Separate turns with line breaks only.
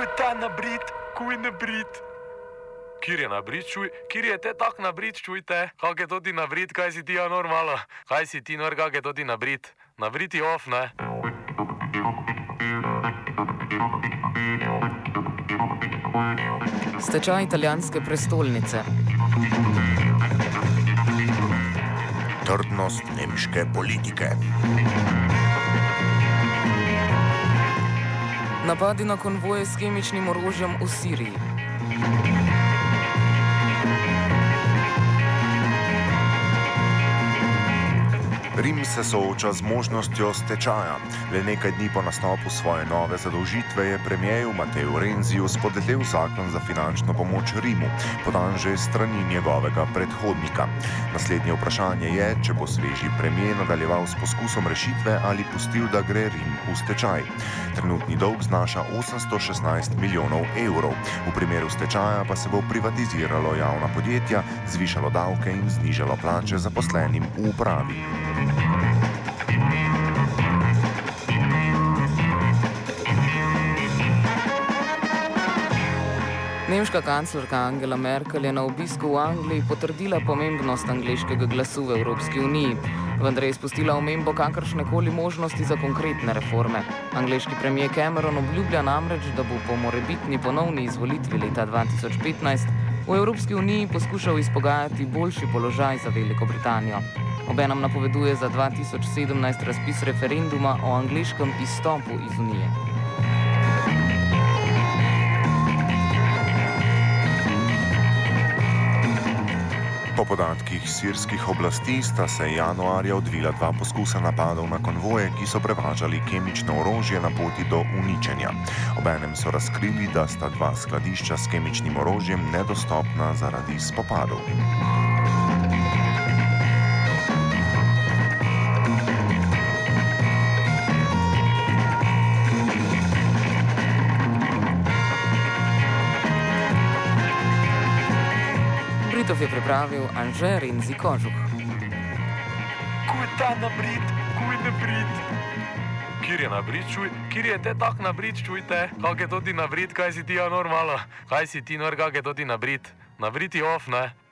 Kuj ta nabrit, kuj nabrit. Kjer je nabrit, čuj, kjer je te tak nabrit, čujte, kak je to ti nabrit, kaj si ti normalo, kaj si ti nor, kak je to ti nabrit, nabrit je off, ne?
Stečaj italijanske prestolnice.
Trdnost nemške politike.
Napadi na konvoje s kemičnim orožjem v Siriji.
Rim se sooča z možnostjo stečaja. Le nekaj dni po nastopu svoje nove zadolžitve je premijeru Mateju Renziju spodletel zakon za finančno pomoč Rimu, podan že strani njegovega predhodnika. Naslednje vprašanje je, če bo sveži premijer nadaljeval s poskusom rešitve ali pustil, da gre Rim v stečaj. Trenutni dolg znaša 816 milijonov evrov. V primeru stečaja pa se bo privatiziralo javna podjetja, zvišalo davke in znižalo plače zaposlenim v upravi.
Nemška kanclerka Angela Merkel je na obisku v Angliji potrdila pomembnost angleškega glasu v Evropski uniji, vendar je izpustila omembo kakršnekoli možnosti za konkretne reforme. Angleški premijer Cameron obljublja namreč, da bo po morebitni ponovni izvolitvi leta 2015 v Evropski uniji poskušal izpogajati boljši položaj za Veliko Britanijo. Obenem napoveduje za 2017 razpis referenduma o angleškem izstopu iz Unije.
Po podatkih sirskih oblasti sta se januarja odvila dva poskusa napadov na konvoje, ki so prevažali kemično orožje na poti do uničenja. Obenem so razkrili, da sta dva skladišča s kemičnim orožjem nedostopna zaradi spopadov.
Britov je pripravil Anže Renzi Kožuh.
Kuj ta nabrit, kuj nabrit. Kjer je nabrit, čuj, kjer je te tak nabrit, čujte, kak je to ti nabrit, kaj si ti normalo, kaj si ti nor, kak je to ti nabrit, nabrit je off, ne?